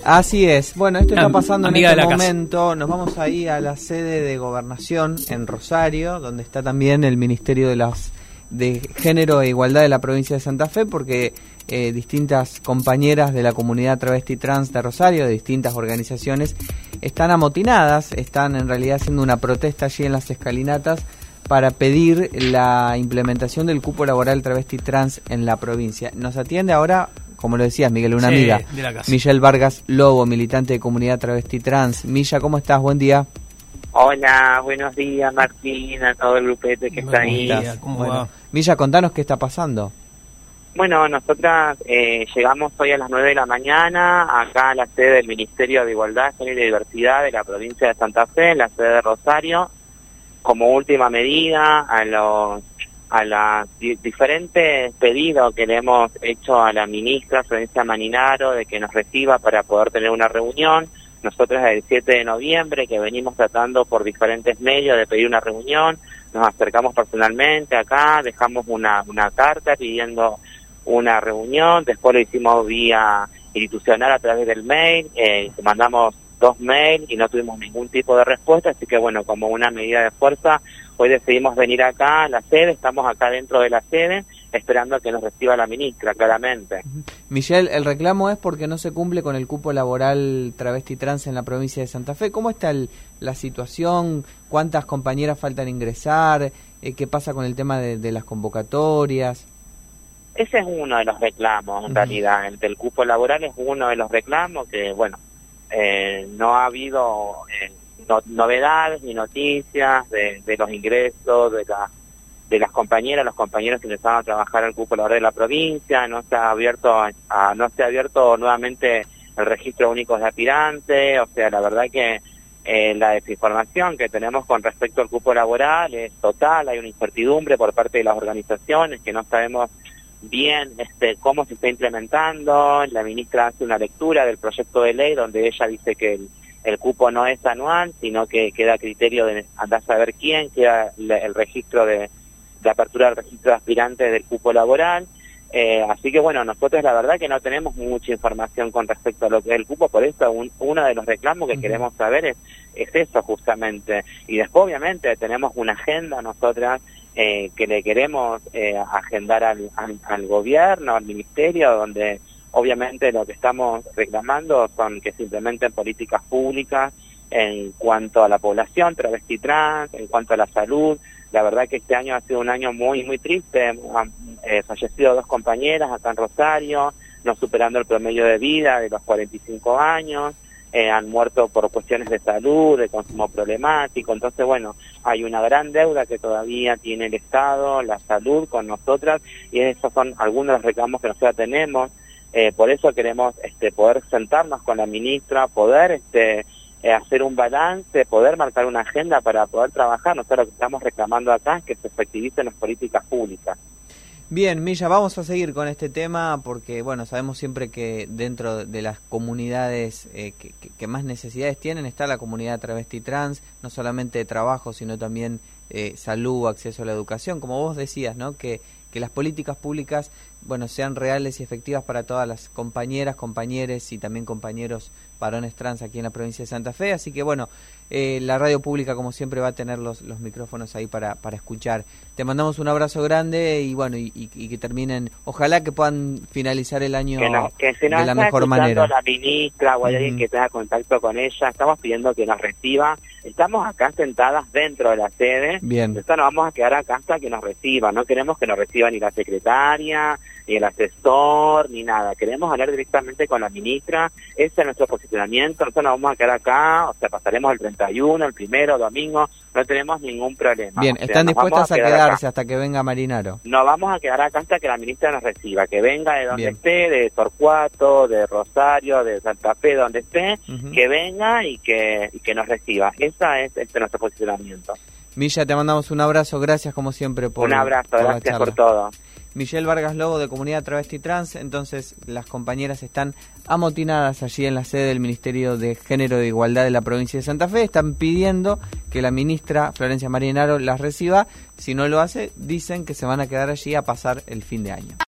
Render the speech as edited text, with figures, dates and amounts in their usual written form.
Así es. Bueno, esto está pasando en este momento. Casa. Nos vamos ahí a la sede de Gobernación en Rosario, donde está también el Ministerio de Género e Igualdad de la provincia de Santa Fe, porque distintas compañeras de la comunidad travesti trans de Rosario, de distintas organizaciones, están amotinadas, están en realidad haciendo una protesta allí en las escalinatas para pedir la implementación del cupo laboral travesti trans en la provincia. Nos atiende ahora, como lo decías, Miguel, una amiga, Michelle Vargas Lobo, militante de comunidad travesti trans. Milla, ¿cómo estás? Buen día. Hola, buenos días, Martín, a todo el grupete que está ahí. ¿Cómo va? Milla, contanos qué está pasando. Bueno, nosotras llegamos hoy a las 9 de la mañana acá a la sede del Ministerio de Igualdad, Género y Diversidad de la provincia de Santa Fe, la sede de Rosario, como última medida a los diferentes pedidos que le hemos hecho a la ministra Florencia Marinaro de que nos reciba para poder tener una reunión. Nosotros el 7 de noviembre, que venimos tratando por diferentes medios de pedir una reunión, nos acercamos personalmente acá, dejamos una carta pidiendo una reunión, después lo hicimos vía institucional a través del mail, mandamos 2 mails y no tuvimos ningún tipo de respuesta, así que bueno, como una medida de fuerza, hoy decidimos venir acá a la sede, estamos acá dentro de la sede, esperando a que nos reciba la ministra, claramente. Michelle, el reclamo es porque no se cumple con el cupo laboral travesti trans en la provincia de Santa Fe. ¿Cómo está la situación? ¿Cuántas compañeras faltan ingresar? ¿Qué pasa con el tema de las convocatorias? Ese es uno de los reclamos, en realidad. El cupo laboral es uno de los reclamos que, bueno, no ha habido novedades ni noticias de los ingresos de las compañeras, los compañeros que empezaban a trabajar al cupo laboral de la provincia. No se ha abierto nuevamente el registro único de aspirantes. O sea, la verdad que la desinformación que tenemos con respecto al cupo laboral es total. Hay una incertidumbre por parte de las organizaciones que no sabemos bien cómo se está implementando. La ministra hace una lectura del proyecto de ley donde ella dice que el cupo no es anual, sino que queda a criterio de andar a saber quién, queda el registro de apertura del registro de aspirantes del cupo laboral. Así que bueno, nosotros la verdad que no tenemos mucha información con respecto a lo que es el cupo, por eso uno de los reclamos que queremos saber es eso justamente. Y después obviamente tenemos una agenda nosotras que le queremos agendar al gobierno, al ministerio, donde obviamente lo que estamos reclamando son que se implementen políticas públicas en cuanto a la población travesti trans, en cuanto a la salud. La verdad que este año ha sido un año muy muy triste. Han fallecido 2 compañeras acá en Rosario, no superando el promedio de vida de los 45 años. Han muerto por cuestiones de salud, de consumo problemático. Entonces, bueno, hay una gran deuda que todavía tiene el Estado, la salud con nosotras, y esos son algunos de los reclamos que nosotros tenemos. Por eso queremos poder sentarnos con la ministra, poder hacer un balance, poder marcar una agenda para poder trabajar. Nosotros lo que estamos reclamando acá es que se efectivicen las políticas públicas. Bien, Milla, vamos a seguir con este tema porque, bueno, sabemos siempre que dentro de las comunidades que más necesidades tienen está la comunidad travesti trans, no solamente de trabajo, sino también salud, acceso a la educación, como vos decías, ¿no? Que las políticas públicas, bueno, sean reales y efectivas para todas las compañeras, compañeros y también compañeros varones trans aquí en la provincia de Santa Fe. Así que, bueno, la radio pública, como siempre, va a tener los micrófonos ahí para escuchar. Te mandamos un abrazo grande y, bueno, y que terminen, ojalá que puedan finalizar el año de la mejor manera. La ministra o alguien que tenga contacto con ella, estamos pidiendo que nos reciba. Estamos acá sentadas dentro de la sede. Bien. Entonces nos vamos a quedar acá hasta que nos reciba. No queremos que nos reciba ni la secretaria, ni el asesor, ni nada. Queremos hablar directamente con la ministra. Ese es nuestro posicionamiento. Nosotros nos vamos a quedar acá, o sea, pasaremos el 31, el 1, domingo. No tenemos ningún problema. Bien, ¿están dispuestas a quedarse hasta que venga Marinaro? Nos vamos a quedar acá hasta que la ministra nos reciba. Que venga de donde esté, de Torcuato, de Rosario, de Santa Fe, donde esté, que venga y que nos reciba. Ese es nuestro posicionamiento. Milla, te mandamos un abrazo, gracias como siempre por un abrazo, gracias por todo. Michelle Vargas Lobo de Comunidad Travesti Trans. Entonces las compañeras están amotinadas allí en la sede del Ministerio de Género e Igualdad de la provincia de Santa Fe. Están pidiendo que la ministra Florencia Marinaro las reciba. Si no lo hace, dicen que se van a quedar allí a pasar el fin de año.